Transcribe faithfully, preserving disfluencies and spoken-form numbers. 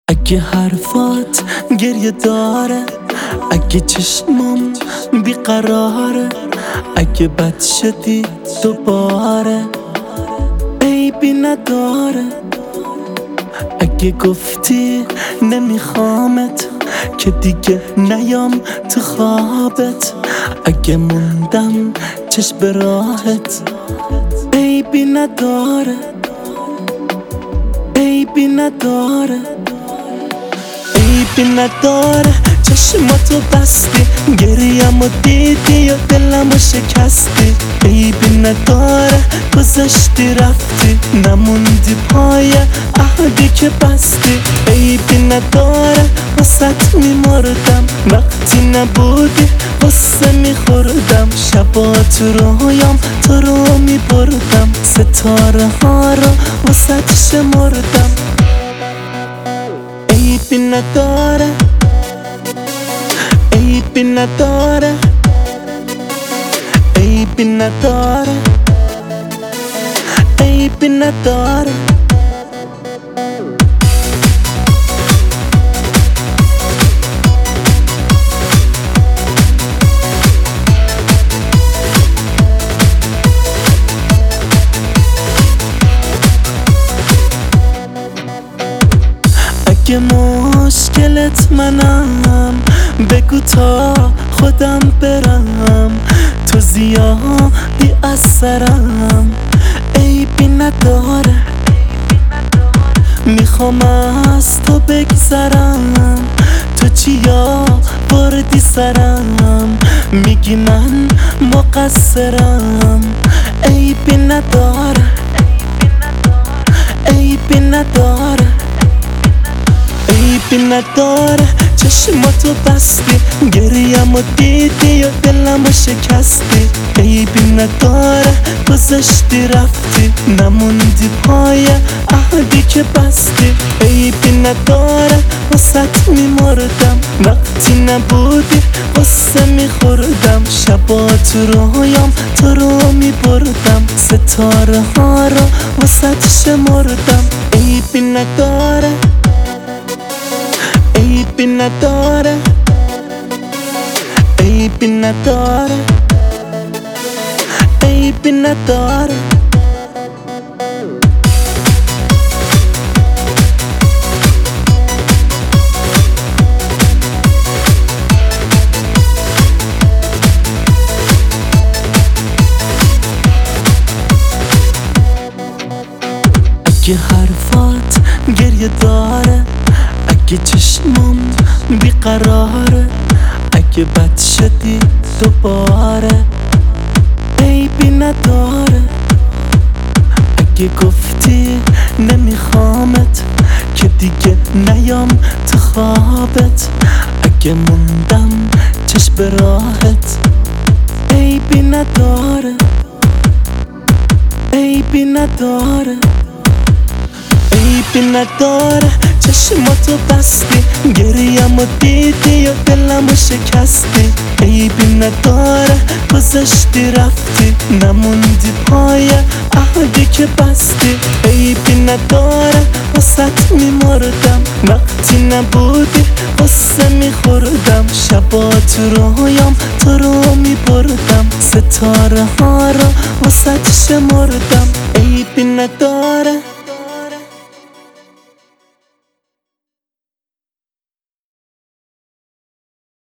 اگه حرفات گریه داره، اگه چشمام بیقراره، اگه بد شدی دوباره بیبی نداره، اگه گفتی نمیخوامت که دیگه نیام تو خوابت، اگه موندم چشم به راحت بیبی نداره، بیبی نداره، بیبی نداره. چشماتو بستی، گریه‌مو دیدی و دلمو شکستی. بیبی نداره، گذشتی رفتی، نموندی پای عهدی که بستی. بیبی نداره، واسط میمردم وقتی نبودی، غصه میخوردم شبا تو رویام تو رو میبردم، ستاره ها رو واسط شمردم. بیبی نداره، بیبی نداره، بیبی نداره، بیبی نداره. اگه مشکلت منم بگو تا خودم برم، تو زیادی از سرم عیبی نداره. میخوام از تو بگذرم، تو چیا بردی سرم، میگی من مقصرم. عیبی نداره، عیبی نداره، بیبی نداره. چشماتو بستی، گریه‌مو دیدی و دلمو شکستی. بیبی نداره، گذشتی رفتی، نموندی پای عهدی که بستی. بیبی نداره، واسط میمردم وقتی نبودی، غصه میخوردم شبا تو رویام تو رو میبردم، ستاره ها رو واسط شمردم. بیبی نداره، بیبی نداره، بیبی نداره، بیبی نداره. اگه حرفات گریه داره، اگه چشمام بیقراره، اگه بد شدی دوباره بیبی نداره، اگه گفتی نمیخوامت که دیگه نیام تو خوابت، اگه موندم چشم به راحت بیبی نداره، بیبی نداره، بیبی نداره. چشماتو بستی، گریه‌مو دیدی و دلمو شکستی. بیبی نداره، گذشتی رفتی، نموندی پای عهدی که بستی. بیبی نداره، واسط میمردم وقتی نبودی، غصه میخوردم شبا تو رویام تو رو میبردم، ستاره ها رو واسط شمردم. بیبی نداره.